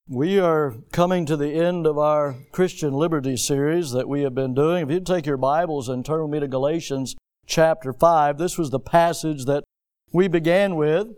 We are coming to the end of our Christian Liberty series that we have been doing. If you take your Bibles and turn with me to Galatians chapter 5, this was the passage that we began with,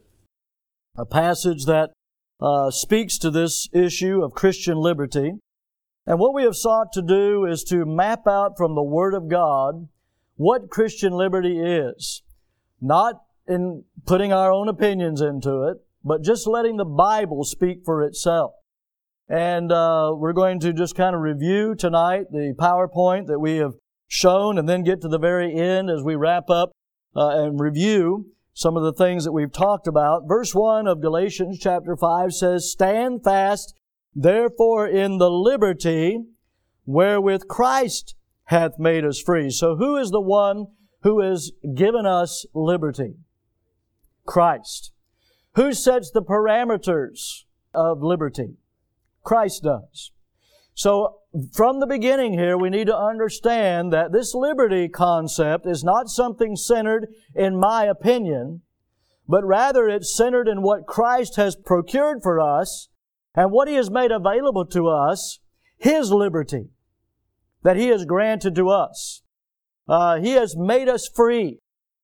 a passage that speaks to this issue of Christian liberty. And what we have sought to do is to map out from the Word of God what Christian liberty is. Not in putting our own opinions into it, but just letting the Bible speak for itself. And we're going to just kind of review tonight the PowerPoint that we have shown and then get to the very end as we wrap up and review some of the things that we've talked about. Verse 1 of Galatians chapter 5 says, "Stand fast, therefore, in the liberty wherewith Christ hath made us free." So who is the one who has given us liberty? Christ. Who sets the parameters of liberty? Christ does. So from the beginning here, we need to understand that this liberty concept is not something centered in my opinion, but rather it's centered in what Christ has procured for us and what He has made available to us, His liberty that He has granted to us. He has made us free.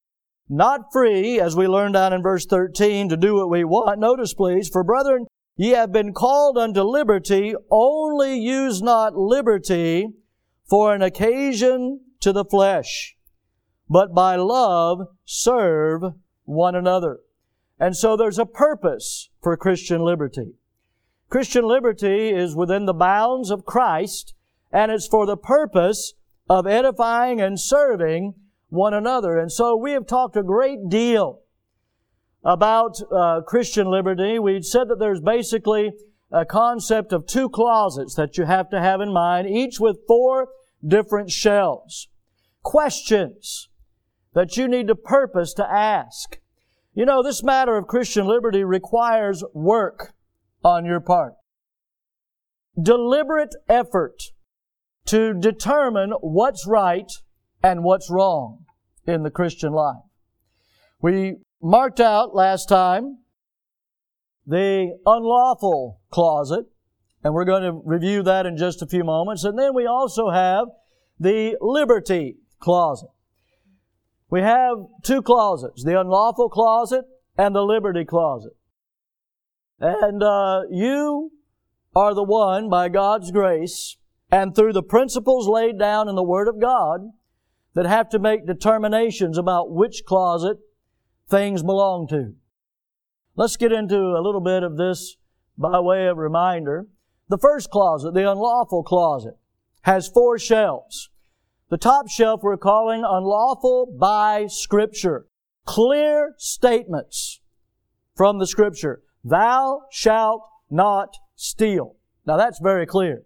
Not free, as we learned down in verse 13, to do what we want. Notice, please, "For brethren, ye have been called unto liberty, only use not liberty for an occasion to the flesh, but by love serve one another." And so there's a purpose for Christian liberty. Christian liberty is within the bounds of Christ, and it's for the purpose of edifying and serving one another. And so we have talked a great deal about Christian liberty. We said that there's basically a concept of two closets that you have to have in mind, each with 4 different shelves. Questions that you need to purpose to ask. You know, this matter of Christian liberty requires work on your part. Deliberate effort to determine what's right and what's wrong in the Christian life. We marked out last time the unlawful closet, and we're going to review that in just a few moments. And then we also have the liberty closet. We have 2 closets, the unlawful closet and the liberty closet. And you are the one, by God's grace, and through the principles laid down in the Word of God, that have to make determinations about which closet things belong to. Let's get into a little bit of this by way of reminder. The first closet, the unlawful closet, has 4 shelves. The top shelf we're calling unlawful by Scripture. Clear statements from the Scripture. Thou shalt not steal. Now that's very clear.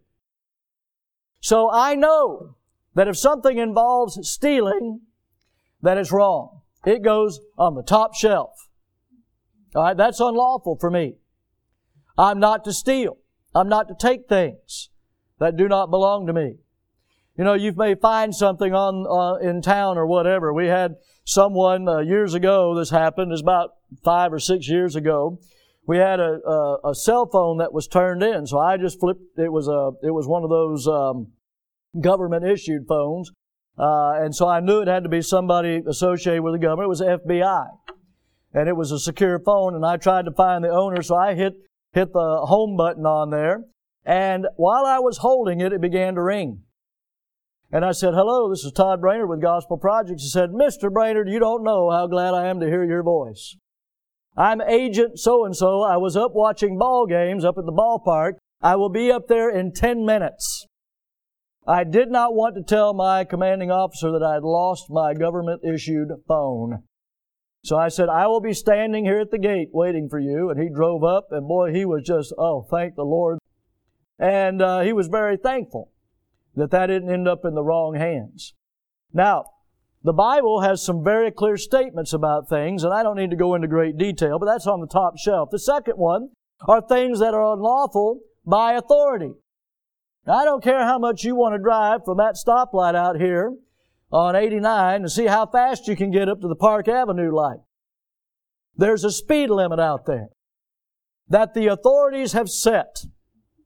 So I know that if something involves stealing, that is wrong. It goes on the top shelf. All right, that's unlawful for me. I'm not to steal. I'm not to take things that do not belong to me. You know, you may find something in town or whatever. We had someone years ago, this happened, it was about 5 or 6 years ago. We had a cell phone that was turned in, so I just flipped. It was one of those government issued phones. And so I knew it had to be somebody associated with the government. It was FBI. And it was a secure phone, and I tried to find the owner, so I hit the home button on there. And while I was holding it, it began to ring. And I said, "Hello, this is Todd Brainerd with Gospel Projects." He said, "Mr. Brainerd, you don't know how glad I am to hear your voice. I'm Agent so-and-so. I was up watching ball games up at the ballpark. I will be up there in 10 minutes. I did not want to tell my commanding officer that I had lost my government-issued phone. So I said, "I will be standing here at the gate waiting for you." And he drove up, and boy, he was just, oh, thank the Lord. And he was very thankful that didn't end up in the wrong hands. Now, the Bible has some very clear statements about things, and I don't need to go into great detail, but that's on the top shelf. The second one are things that are unlawful by authority. Now, I don't care how much you want to drive from that stoplight out here on 89 and see how fast you can get up to the Park Avenue light. There's a speed limit out there that the authorities have set.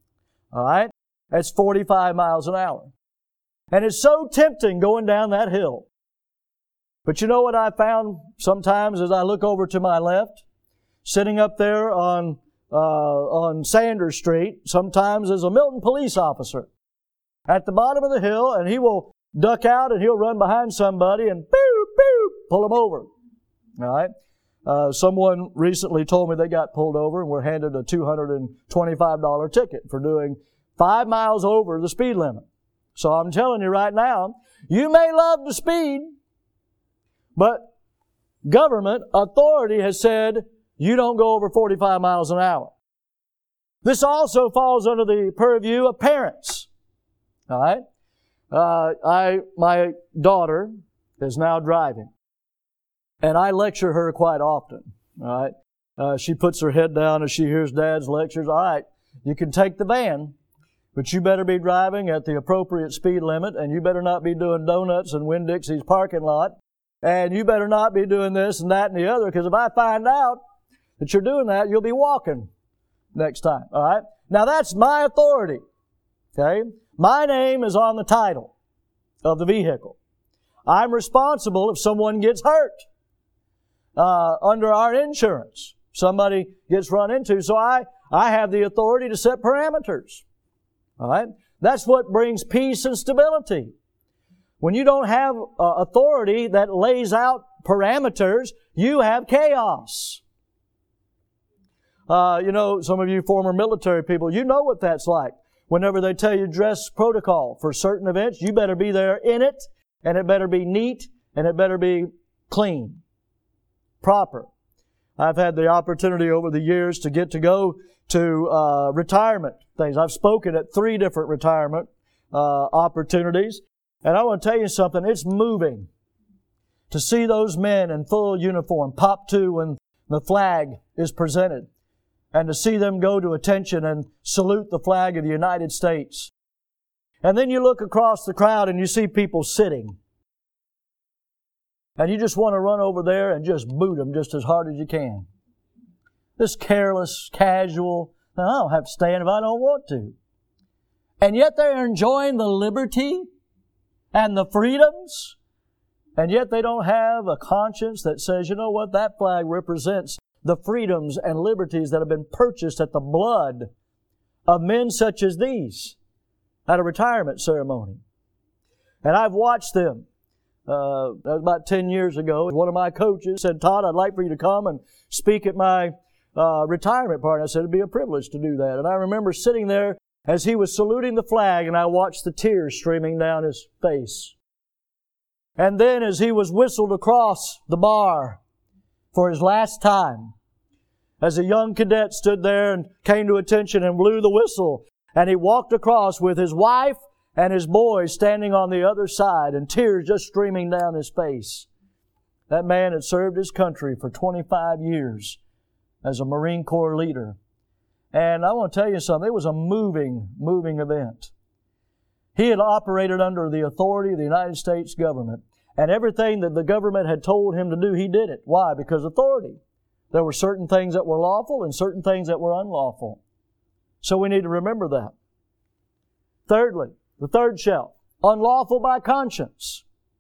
All right? That's 45 miles an hour. And it's so tempting going down that hill. But you know what I found sometimes as I look over to my left? Sitting up there on Sanders Street, sometimes is a Milton police officer at the bottom of the hill, and he will duck out and he'll run behind somebody and pull them over. All right? Someone recently told me they got pulled over and were handed a $225 ticket for doing 5 miles over the speed limit. So I'm telling you right now, you may love the speed, but government authority has said you don't go over 45 miles an hour. This also falls under the purview of parents. All right? My daughter is now driving, and I lecture her quite often. All right? She puts her head down as she hears Dad's lectures. All right, you can take the van, but you better be driving at the appropriate speed limit, and you better not be doing donuts in Winn-Dixie's parking lot, and you better not be doing this and that and the other, because if I find out that you're doing that, you'll be walking next time. All right? Now that's my authority. Okay? My name is on the title of the vehicle. I'm responsible if someone gets hurt under our insurance. Somebody gets run into. So I have the authority to set parameters. All right? That's what brings peace and stability. When you don't have authority that lays out parameters, you have chaos. Some of you former military people, you know what that's like. Whenever they tell you dress protocol for certain events, you better be there in it, and it better be neat, and it better be clean, proper. I've had the opportunity over the years to get to go to retirement things. I've spoken at 3 different retirement opportunities, and I want to tell you something. It's moving to see those men in full uniform pop to when the flag is presented, and to see them go to attention and salute the flag of the United States. And then you look across the crowd and you see people sitting. And you just want to run over there and just boot them just as hard as you can. This careless, casual, I don't have to stand if I don't want to. And yet they're enjoying the liberty and the freedoms. And yet they don't have a conscience that says, you know what, that flag represents the freedoms and liberties that have been purchased at the blood of men such as these at a retirement ceremony. And I've watched them. That was about 10 years ago. One of my coaches said, Todd, I'd like for you to come and speak at my retirement party. I said, it'd be a privilege to do that. And I remember sitting there as he was saluting the flag, and I watched the tears streaming down his face. And then as he was whistled across the bar for his last time, as a young cadet stood there and came to attention and blew the whistle, and he walked across with his wife and his boys standing on the other side and tears just streaming down his face. That man had served his country for 25 years as a Marine Corps leader. And I want to tell you something, it was a moving event. He had operated under the authority of the United States government, and everything that the government had told him to do, he did it. Why? Because authority. There were certain things that were lawful and certain things that were unlawful. So we need to remember that. Thirdly, the third shelf, unlawful by conscience.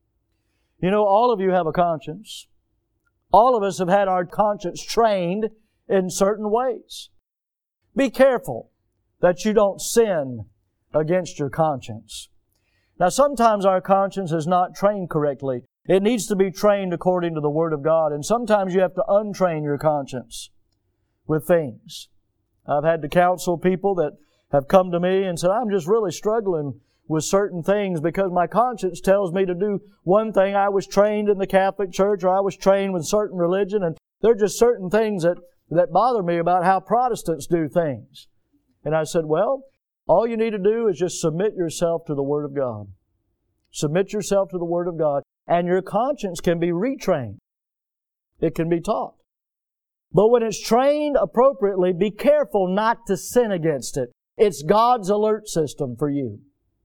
You know, all of you have a conscience. All of us have had our conscience trained in certain ways. Be careful that you don't sin against your conscience. Now, sometimes our conscience is not trained correctly. It needs to be trained according to the Word of God, and sometimes you have to untrain your conscience with things. I've had to counsel people that have come to me and said, I'm just really struggling with certain things because my conscience tells me to do one thing. I was trained in the Catholic Church, or I was trained with certain religion, and there are just certain things that bother me about how Protestants do things. And I said, well, all you need to do is just submit yourself to the Word of God. Submit yourself to the Word of God, and your conscience can be retrained. It can be taught. But when it's trained appropriately, be careful not to sin against it. It's God's alert system for you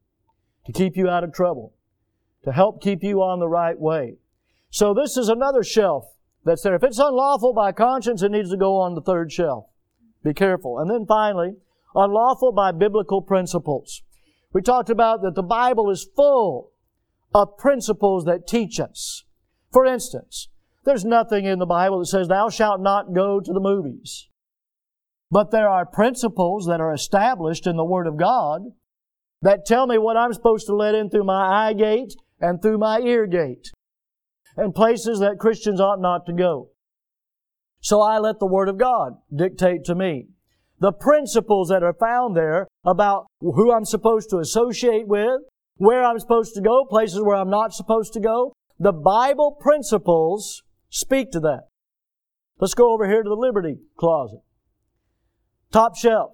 to keep you out of trouble, to help keep you on the right way. So this is another shelf that's there. If it's unlawful by conscience, it needs to go on the third shelf. Be careful. And then finally, unlawful by biblical principles. We talked about that the Bible is full of principles that teach us. For instance, there's nothing in the Bible that says, thou shalt not go to the movies. But there are principles that are established in the Word of God that tell me what I'm supposed to let in through my eye gate and through my ear gate, and places that Christians ought not to go. So I let the Word of God dictate to me the principles that are found there about who I'm supposed to associate with, where I'm supposed to go, places where I'm not supposed to go. The Bible principles speak to that. Let's go over here to the Liberty Closet. Top shelf.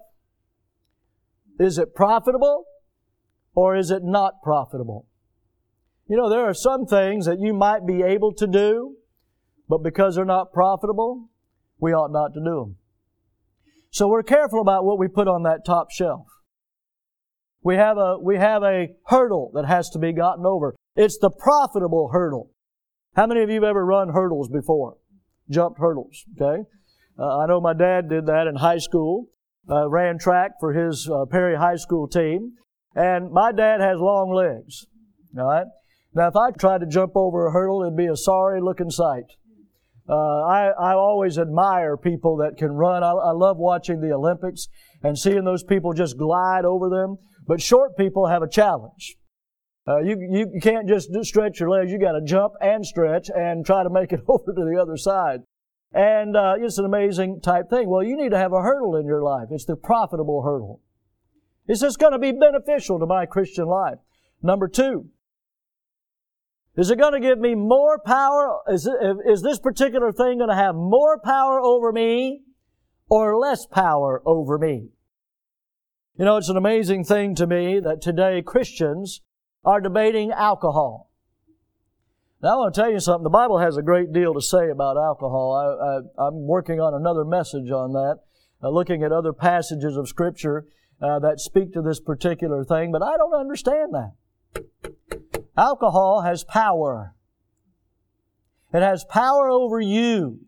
Is it profitable or is it not profitable? You know, there are some things that you might be able to do, but because they're not profitable, we ought not to do them. So we're careful about what we put on that top shelf. We have a hurdle that has to be gotten over. It's the profitable hurdle. How many of you have ever run hurdles before? Jumped hurdles, okay? I know my dad did that in high school, ran track for his Perry High School team, and my dad has long legs, all right? Now, if I tried to jump over a hurdle, it'd be a sorry-looking sight. I always admire people that can run. I love watching the Olympics and seeing those people just glide over them, but short people have a challenge. You can't just stretch your legs. You got to jump and stretch and try to make it over to the other side. And it's an amazing type thing. Well, you need to have a hurdle in your life. It's the profitable hurdle. Is this going to be beneficial to my Christian life? Number 2, is it going to give me more power? Is this particular thing going to have more power over me or less power over me? You know, it's an amazing thing to me that today Christians are debating alcohol. Now, I want to tell you something. The Bible has a great deal to say about alcohol. I'm working on another message on that, looking at other passages of Scripture that speak to this particular thing, but I don't understand that. Alcohol has power. It has power over you.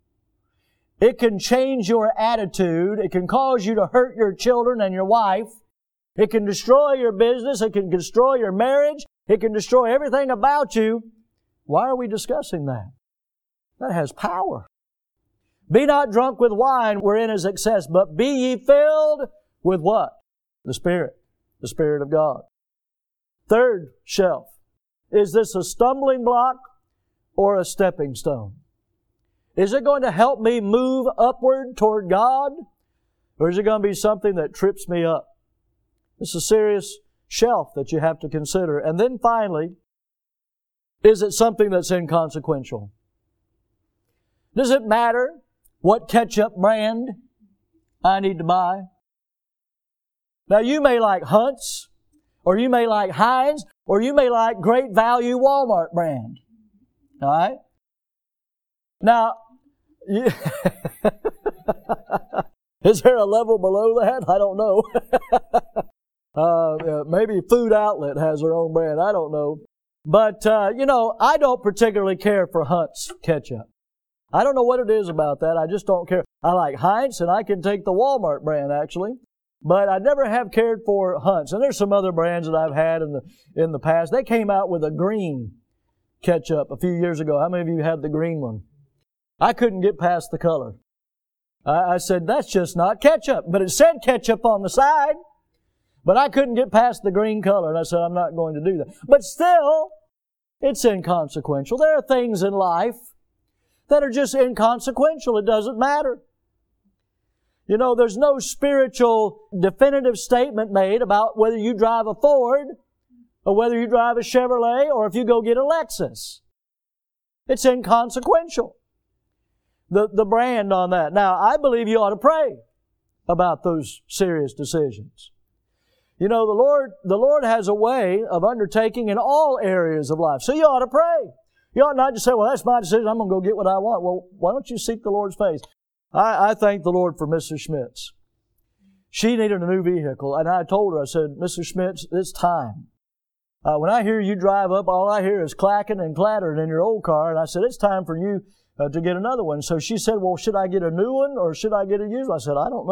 It can change your attitude. It can cause you to hurt your children and your wife. It can destroy your business. It can destroy your marriage. It can destroy everything about you. Why are we discussing that? That has power. Be not drunk with wine wherein is excess, but be ye filled with what? The Spirit of God. Third shelf. Is this a stumbling block or a stepping stone? Is it going to help me move upward toward God? Or is it going to be something that trips me up? It's a serious shelf that you have to consider. And then finally, is it something that's inconsequential? Does it matter what ketchup brand I need to buy? Now, you may like Hunt's, or you may like Heinz, or you may like Great Value Walmart brand. All right? Now, is there a level below that? I don't know. Maybe Food Outlet has their own brand. I don't know. But, I don't particularly care for Hunt's ketchup. I don't know what it is about that. I just don't care. I like Heinz, and I can take the Walmart brand, actually. But I never have cared for Hunt's. And there's some other brands that I've had in the past. They came out with a green ketchup a few years ago. How many of you had the green one? I couldn't get past the color. I said, that's just not ketchup. But it said ketchup on the side. But I couldn't get past the green color. And I said, I'm not going to do that. But still, it's inconsequential. There are things in life that are just inconsequential. It doesn't matter. You know, there's no spiritual definitive statement made about whether you drive a Ford or whether you drive a Chevrolet or if you go get a Lexus. It's inconsequential. The brand on that. Now, I believe you ought to pray about those serious decisions. You know, the Lord has a way of undertaking in all areas of life. So you ought to pray. You ought not just say, well, that's my decision. I'm going to go get what I want. Well, why don't you seek the Lord's face? I thank the Lord for Mrs. Schmitz. She needed a new vehicle, and I told her, I said, Mrs. Schmitz, it's time. When I hear you drive up, all I hear is clacking and clattering in your old car, and I said, it's time for you to get another one. So she said, well, should I get a new one or should I get a used one? I said, I don't know.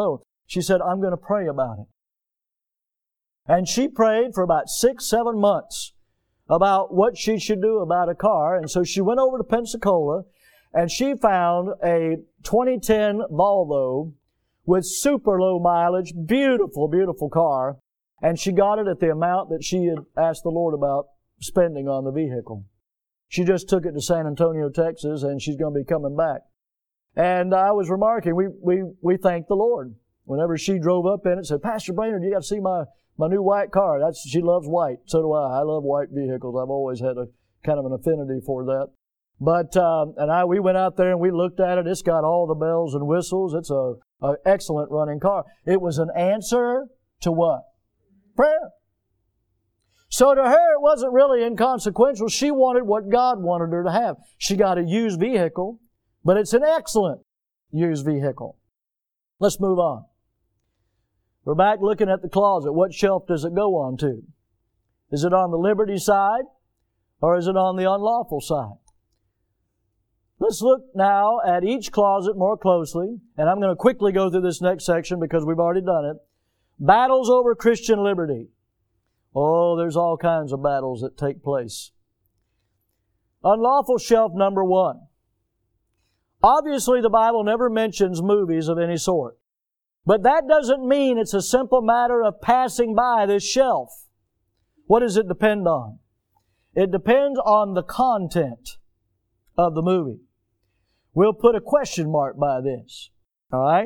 She said, I'm going to pray about it. And she prayed for about 6-7 months about what she should do about a car. And so she went over to Pensacola and she found a 2010 Volvo with super low mileage, beautiful, beautiful car. And she got it at the amount that she had asked the Lord about spending on the vehicle. She just took it to San Antonio, Texas, and she's going to be coming back. And I was remarking, we thanked the Lord. Whenever she drove up in it, said, Pastor Brainerd, you got to see my new white car. She loves white. So do I. I love white vehicles. I've always had a kind of an affinity for that. But, we went out there and we looked at it. It's got all the bells and whistles. It's an excellent running car. It was an answer to what? Prayer. So to her, it wasn't really inconsequential. She wanted what God wanted her to have. She got a used vehicle, but it's an excellent used vehicle. Let's move on. We're back looking at the closet. What shelf does it go on to? Is it on the liberty side or is it on the unlawful side? Let's look now at each closet more closely, and I'm going to quickly go through this next section because we've already done it. Battles over Christian liberty. Oh, there's all kinds of battles that take place. Unlawful shelf number 1. Obviously, the Bible never mentions movies of any sort. But that doesn't mean it's a simple matter of passing by this shelf. What does it depend on? It depends on the content of the movie. We'll put a question mark by this. All right?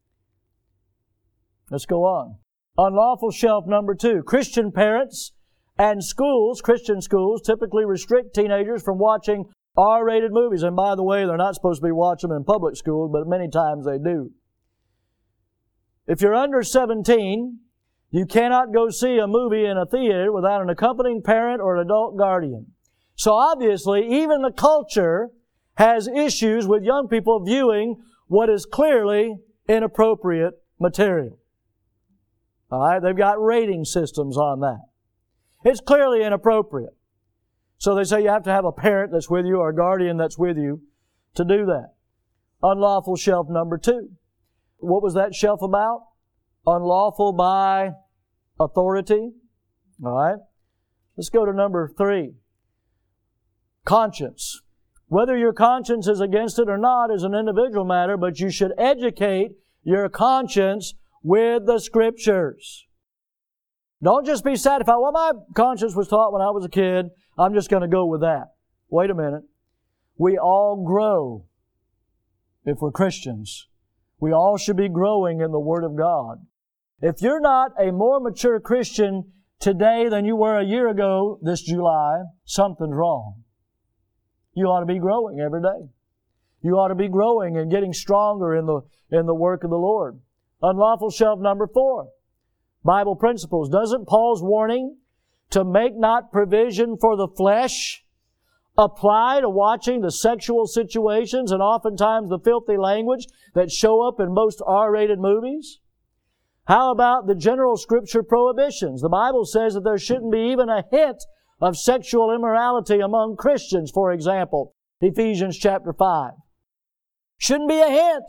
Let's go on. Unlawful shelf number 2. Christian parents and schools, Christian schools, typically restrict teenagers from watching R-rated movies. And by the way, they're not supposed to be watching them in public schools, but many times they do. If you're under 17, you cannot go see a movie in a theater without an accompanying parent or an adult guardian. So obviously, even the culture has issues with young people viewing what is clearly inappropriate material. All right, they've got rating systems on that. It's clearly inappropriate. So they say you have to have a parent that's with you or a guardian that's with you to do that. Unlawful shelf number 2. What was that shelf about? Unlawful by authority. All right. Let's go to number 3. Conscience. Whether your conscience is against it or not is an individual matter, but you should educate your conscience with the Scriptures. Don't just be satisfied. Well, my conscience was taught when I was a kid. I'm just going to go with that. Wait a minute. We all grow if we're Christians. We all should be growing in the Word of God. If you're not a more mature Christian today than you were a year ago this July, something's wrong. You ought to be growing every day. You ought to be growing and getting stronger in the work of the Lord. Unlawful shelf number 4. Bible principles. Doesn't Paul's warning to make not provision for the flesh apply to watching the sexual situations and oftentimes the filthy language that show up in most R-rated movies? How about the general Scripture prohibitions? The Bible says that there shouldn't be even a hint of sexual immorality among Christians, for example. Ephesians chapter 5. Shouldn't be a hint.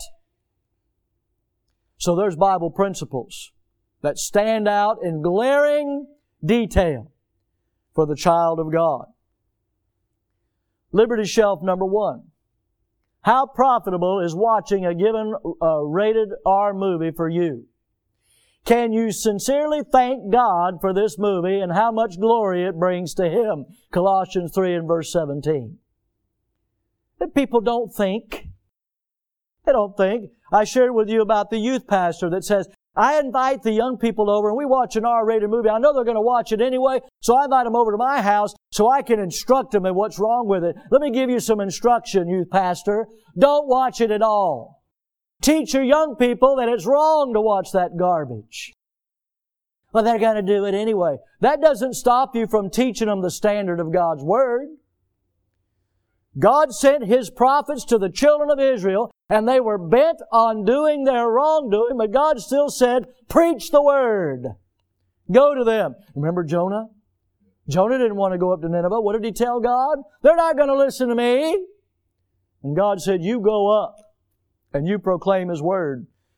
So there's Bible principles that stand out in glaring detail for the child of God. Liberty shelf number 1. How profitable is watching a given rated R movie for you? Can you sincerely thank God for this movie and how much glory it brings to Him? Colossians 3 and verse 17. That people don't think. They don't think. I shared with you about the youth pastor that says, I invite the young people over and we watch an R-rated movie. I know they're going to watch it anyway, so I invite them over to my house so I can instruct them in what's wrong with it. Let me give you some instruction, youth pastor. Don't watch it at all. Teach your young people that it's wrong to watch that garbage. Well, they're going to do it anyway. That doesn't stop you from teaching them the standard of God's Word. God sent His prophets to the children of Israel, and they were bent on doing their wrongdoing, but God still said, preach the Word. Go to them. Remember Jonah? Jonah didn't want to go up to Nineveh. What did he tell God? They're not going to listen to me. And God said, you go up and you proclaim His Word.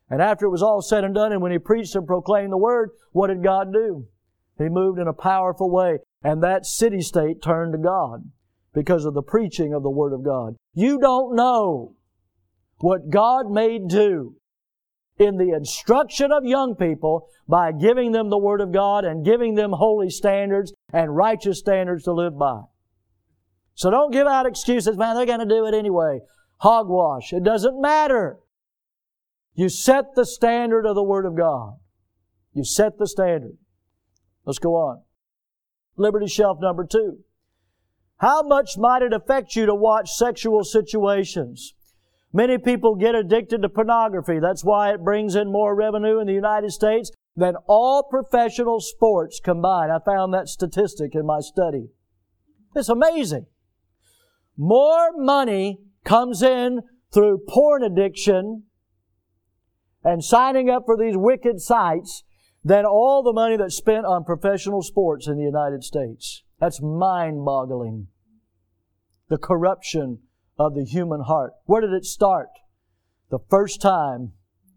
And after it was all said and done, and when he preached and proclaimed the Word, what did God do? He moved in a powerful way. And that city-state turned to God because of the preaching of the Word of God. You don't know what God may do in the instruction of young people by giving them the Word of God and giving them holy standards and righteous standards to live by. So don't give out excuses, man, they're going to do it anyway. Hogwash. It doesn't matter. You set the standard of the Word of God. You set the standard. Let's go on. Liberty Shelf number 2. How much might it affect you to watch sexual situations? Many people get addicted to pornography. That's why it brings in more revenue in the United States than all professional sports combined. I found that statistic in my study. It's amazing. More money comes in through porn addiction and signing up for these wicked sites than all the money that's spent on professional sports in the United States. That's mind-boggling. The corruption of the human heart. Where did it start? The first time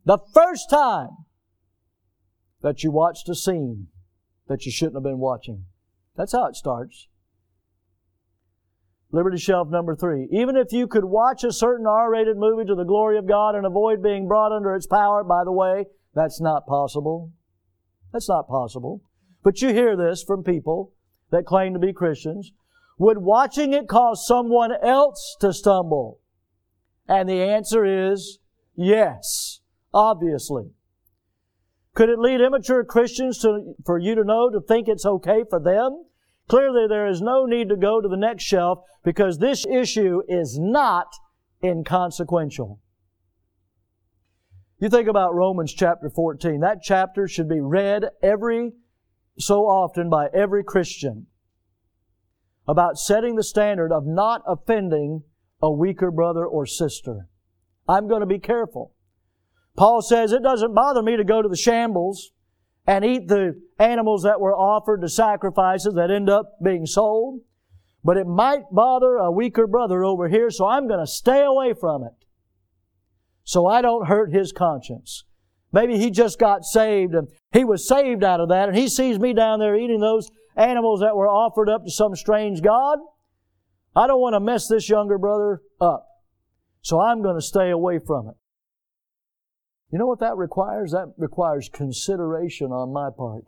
that you watched a scene that you shouldn't have been watching. That's how it starts. Liberty Shelf number 3. Even if you could watch a certain R-rated movie to the glory of God and avoid being brought under its power, by the way, that's not possible. That's not possible. But you hear this from people that claim to be Christians. Would watching it cause someone else to stumble? And the answer is yes, obviously. Could it lead immature Christians for you to think it's okay for them? Clearly, there is no need to go to the next shelf because this issue is not inconsequential. You think about Romans chapter 14. That chapter should be read every so often by every Christian about setting the standard of not offending a weaker brother or sister. I'm going to be careful. Paul says, it doesn't bother me to go to the shambles and eat the animals that were offered to sacrifices that end up being sold, but it might bother a weaker brother over here, so I'm going to stay away from it so I don't hurt his conscience. Maybe he just got saved and he was saved out of that, and he sees me down there eating those animals that were offered up to some strange god. I don't want to mess this younger brother up, so I'm going to stay away from it. You know what that requires? That requires consideration on my part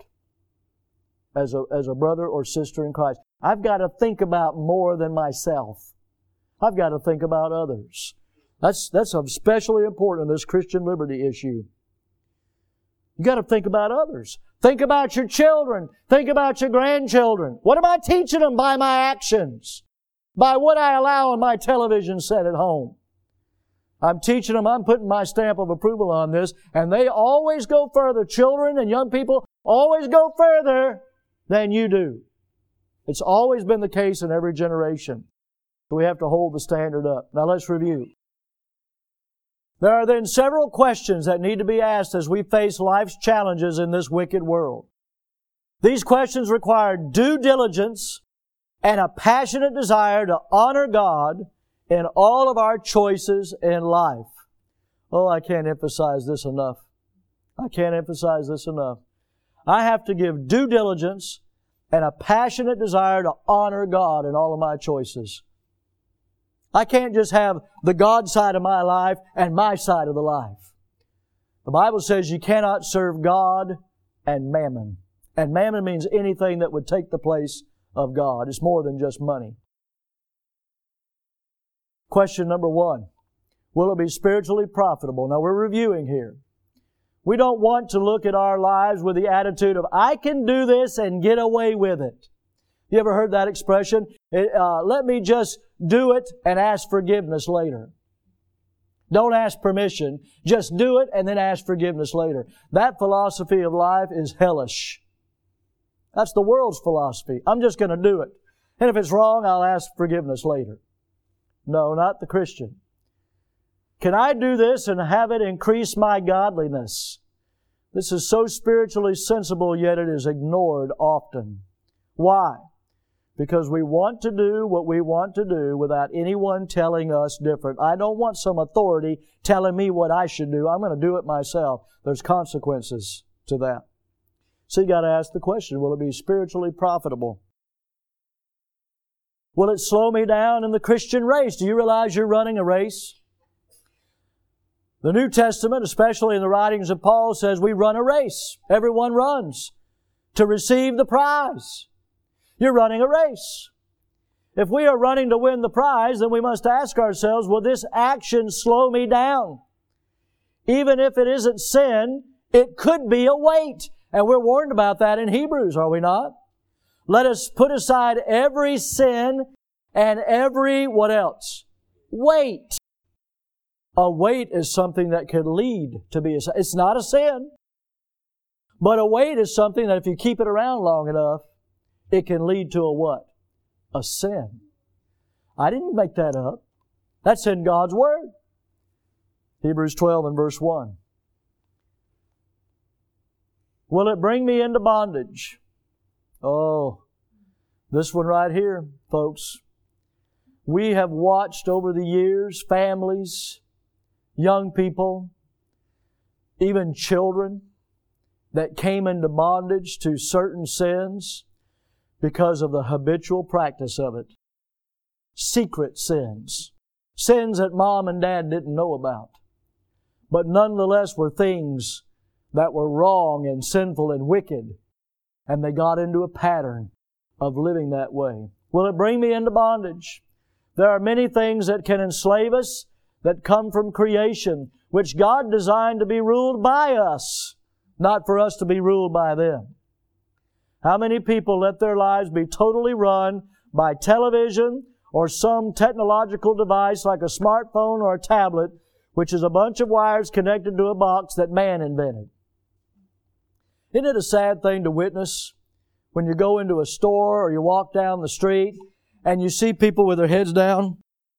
as a brother or sister in Christ. I've got to think about more than myself. I've got to think about others. That's especially important in this Christian liberty issue. You got to think about others. Think about your children. Think about your grandchildren. What am I teaching them by my actions? By what I allow on my television set at home? I'm teaching them, I'm putting my stamp of approval on this, and they always go further. Children and young people always go further than you do. It's always been the case in every generation. So we have to hold the standard up. Now let's review. There are then several questions that need to be asked as we face life's challenges in this wicked world. These questions require due diligence and a passionate desire to honor God in all of our choices in life. Oh, I can't emphasize this enough. I can't emphasize this enough. I have to give due diligence and a passionate desire to honor God in all of my choices. I can't just have the God side of my life and my side of the life. The Bible says you cannot serve God and mammon. And mammon means anything that would take the place of God. It's more than just money. Question number 1. Will it be spiritually profitable? Now we're reviewing here. We don't want to look at our lives with the attitude of, I can do this and get away with it. You ever heard that expression? Let me just do it and ask forgiveness later. Don't ask permission. Just do it and then ask forgiveness later. That philosophy of life is hellish. That's the world's philosophy. I'm just going to do it. And if it's wrong, I'll ask forgiveness later. No, not the Christian. Can I do this and have it increase my godliness? This is so spiritually sensible, yet it is ignored often. Why? because we want to do what we want to do without anyone telling us different. I don't want some authority telling me what I should do. I'm going to do it myself. There's consequences to that. So you got to ask the question, will it be spiritually profitable? Will it slow me down in the Christian race? Do you realize you're running a race? The New Testament, especially in the writings of Paul, says we run a race. Everyone runs to receive the prize. You're running a race. If we are running to win the prize, then we must ask ourselves, will this action slow me down? Even if it isn't sin, it could be a weight. And we're warned about that in Hebrews, are we not? Let us put aside every sin and every, what else? Weight. A weight is something that could lead to be a sin. It's not a sin. But a weight is something that if you keep it around long enough, it can lead to a what? A sin. I didn't make that up. That's in God's Word. Hebrews 12 and verse 1. Will it bring me into bondage? Oh, this one right here, folks. We have watched over the years families, young people, even children that came into bondage to certain sins because of the habitual practice of it. Secret sins. Sins that mom and dad didn't know about. But nonetheless were things that were wrong and sinful and wicked. And they got into a pattern of living that way. Will it bring me into bondage? There are many things that can enslave us that come from creation, which God designed to be ruled by us, not for us to be ruled by them. How many people let their lives be totally run by television or some technological device like a smartphone or a tablet, which is a bunch of wires connected to a box that man invented? Isn't it a sad thing to witness when you go into a store or you walk down the street and you see people with their heads down?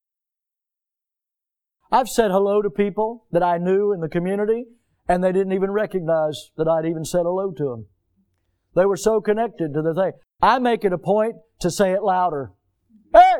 I've said hello to people that I knew in the community and they didn't even recognize that I'd even said hello to them. They were so connected to the thing. I make it a point to say it louder. Hey!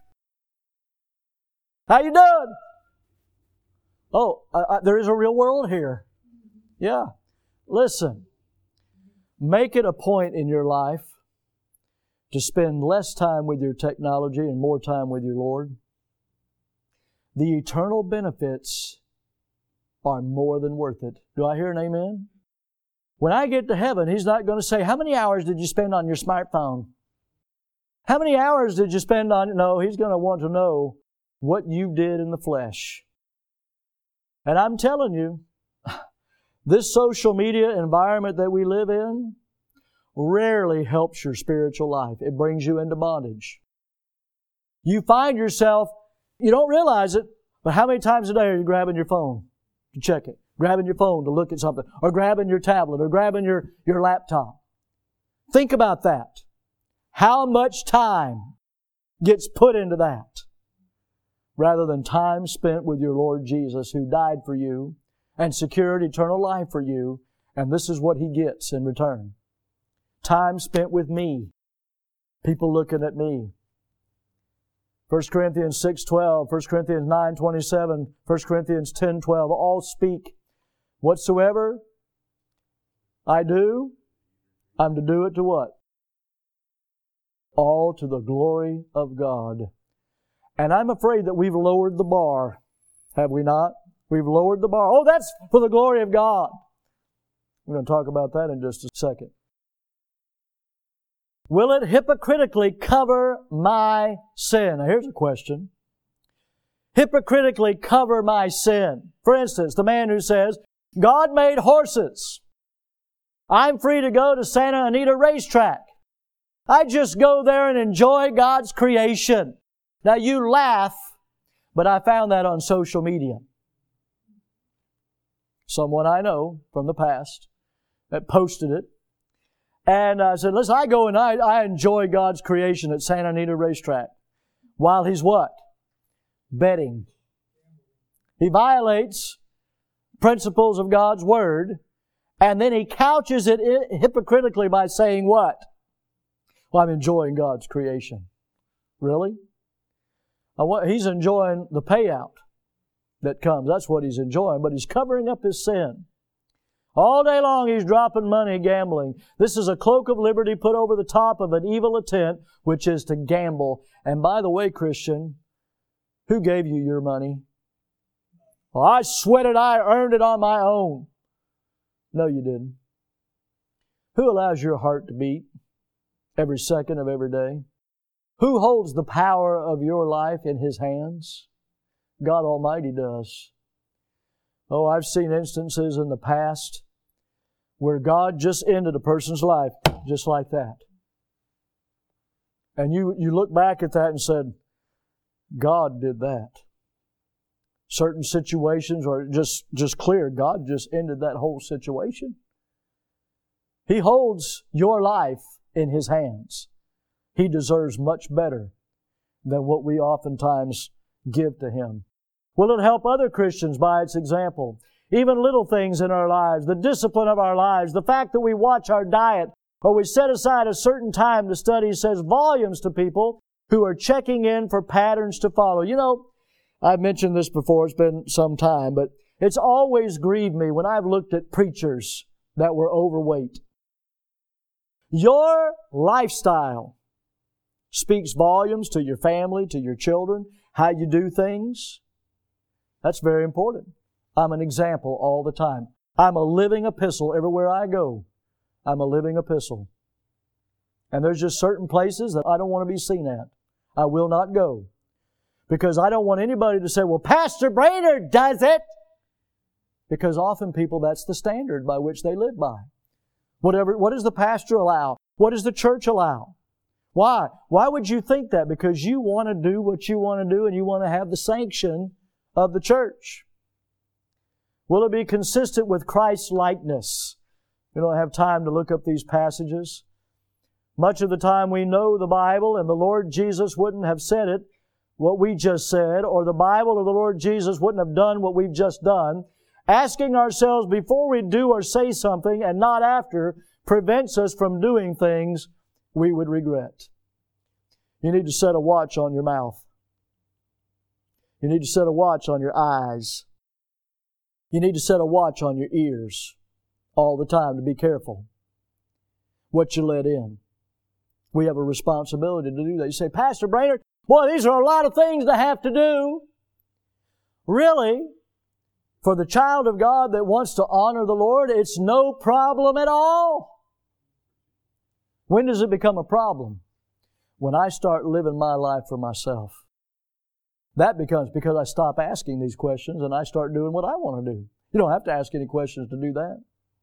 How you doing? Oh, there is a real world here. Yeah. Listen. Make it a point in your life to spend less time with your technology and more time with your Lord. The eternal benefits are more than worth it. Do I hear an amen? When I get to heaven, He's not going to say, how many hours did you spend on your smartphone? How many hours did you spend on it? No, He's going to want to know what you did in the flesh. And I'm telling you, this social media environment that we live in rarely helps your spiritual life. It brings you into bondage. You find yourself, you don't realize it, but how many times a day are you grabbing your phone to check it? Grabbing your phone to look at something, or grabbing your tablet, or grabbing your laptop. Think about that. How much time gets put into that rather than time spent with your Lord Jesus, who died for you and secured eternal life for you, and this is what He gets in return. Time spent with me. People looking at me. 1 Corinthians 6:12, 1 Corinthians 9:27, 1 Corinthians 10:12, all speak. Whatsoever I do, I'm to do it to what? All to the glory of God. And I'm afraid that we've lowered the bar. Have we not? We've lowered the bar. Oh, that's for the glory of God. We're going to talk about that in just a second. Will it hypocritically cover my sin? Now here's a question. Hypocritically cover my sin. For instance, the man who says, God made horses. I'm free to go to Santa Anita racetrack. I just go there and enjoy God's creation. Now you laugh, but I found that on social media. Someone I know from the past that posted it. And I said, listen, I go and I enjoy God's creation at Santa Anita racetrack. While he's what? Betting. He violates principles of God's Word, and then he couches it hypocritically by saying what? Well, I'm enjoying God's creation. Really? He's enjoying the payout that comes. That's what he's enjoying, but he's covering up his sin. All day long he's dropping money gambling. This is a cloak of liberty put over the top of an evil intent, which is to gamble. And by the way, Christian, who gave you your money? Well, I sweated, I earned it on my own. No, you didn't. Who allows your heart to beat every second of every day? Who holds the power of your life in His hands? God Almighty does. Oh, I've seen instances in the past where God just ended a person's life just like that. And you look back at that and said, God did that. Certain situations are just clear. God just ended that whole situation. He holds your life in His hands. He deserves much better than what we oftentimes give to Him. Will it help other Christians by its example? Even little things in our lives, the discipline of our lives, the fact that we watch our diet or we set aside a certain time to study says volumes to people who are checking in for patterns to follow. You know, I've mentioned this before, it's been some time, but it's always grieved me when I've looked at preachers that were overweight. Your lifestyle speaks volumes to your family, to your children, how you do things. That's very important. I'm an example all the time. I'm a living epistle everywhere I go. I'm a living epistle. And there's just certain places that I don't want to be seen at. I will not go. Because I don't want anybody to say, well, Pastor Brainerd does it. Because often people, that's the standard by which they live by. What does the pastor allow? What does the church allow? Why? Why would you think that? Because you want to do what you want to do and you want to have the sanction of the church. Will it be consistent with Christ's likeness? We don't have time to look up these passages. Much of the time we know the Bible and the Lord Jesus wouldn't have said it, what we just said, or the Bible or the Lord Jesus wouldn't have done what we've just done. Asking ourselves before we do or say something and not after prevents us from doing things we would regret. You need to set a watch on your mouth. You need to set a watch on your eyes. You need to set a watch on your ears all the time to be careful what you let in. We have a responsibility to do that. You say, Pastor Brainerd, boy, these are a lot of things to have to do. Really, for the child of God that wants to honor the Lord, it's no problem at all. When does it become a problem? When I start living my life for myself. That becomes because I stop asking these questions and I start doing what I want to do. You don't have to ask any questions to do that.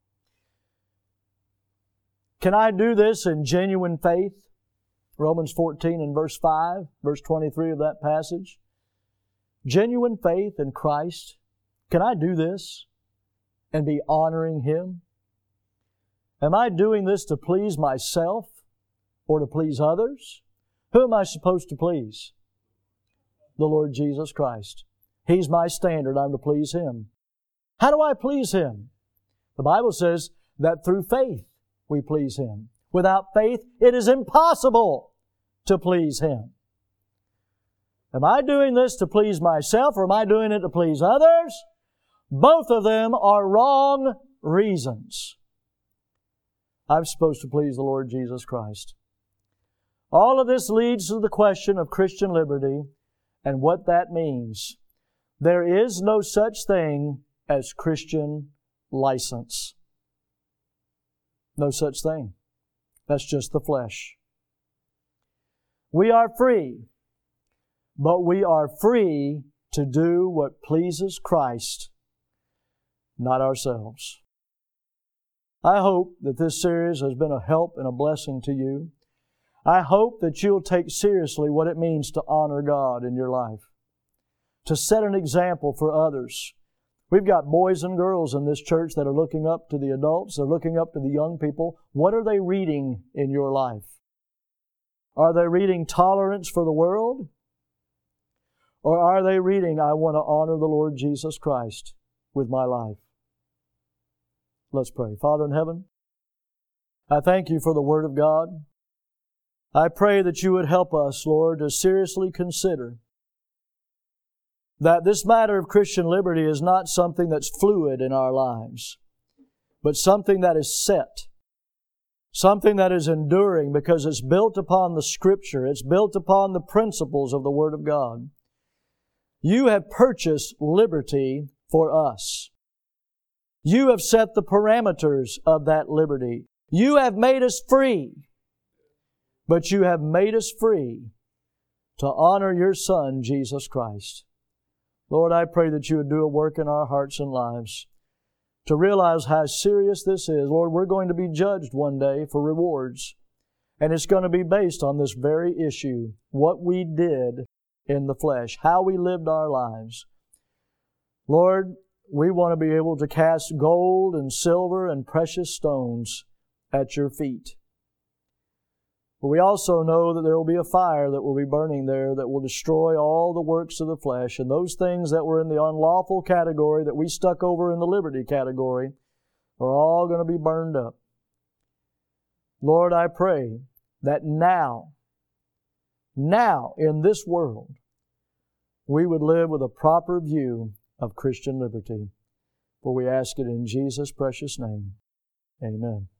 Can I do this in genuine faith? Romans 14 and verse 5, verse 23 of that passage. Genuine faith in Christ. Can I do this and be honoring Him? Am I doing this to please myself or to please others? Who am I supposed to please? The Lord Jesus Christ. He's my standard. I'm to please Him. How do I please Him? The Bible says that through faith we please Him. Without faith, it is impossible to please Him. Am I doing this to please myself or am I doing it to please others? Both of them are wrong reasons. I'm supposed to please the Lord Jesus Christ. All of this leads to the question of Christian liberty and what that means. There is no such thing as Christian license. No such thing. That's just the flesh. We are free, but we are free to do what pleases Christ, not ourselves. I hope that this series has been a help and a blessing to you. I hope that you'll take seriously what it means to honor God in your life, to set an example for others. We've got boys and girls in this church that are looking up to the adults. They're looking up to the young people. What are they reading in your life? Are they reading tolerance for the world? Or are they reading, I want to honor the Lord Jesus Christ with my life? Let's pray. Father in heaven, I thank You for the Word of God. I pray that You would help us, Lord, to seriously consider that this matter of Christian liberty is not something that's fluid in our lives, but something that is set, something that is enduring because it's built upon the Scripture, it's built upon the principles of the Word of God. You have purchased liberty for us. You have set the parameters of that liberty. You have made us free, but You have made us free to honor Your Son, Jesus Christ. Lord, I pray that You would do a work in our hearts and lives to realize how serious this is. Lord, we're going to be judged one day for rewards, and it's going to be based on this very issue, what we did in the flesh, how we lived our lives. Lord, we want to be able to cast gold and silver and precious stones at Your feet. But we also know that there will be a fire that will be burning there that will destroy all the works of the flesh, and those things that were in the unlawful category that we stuck over in the liberty category are all going to be burned up. Lord, I pray that now in this world, we would live with a proper view of Christian liberty. For we ask it in Jesus' precious name. Amen.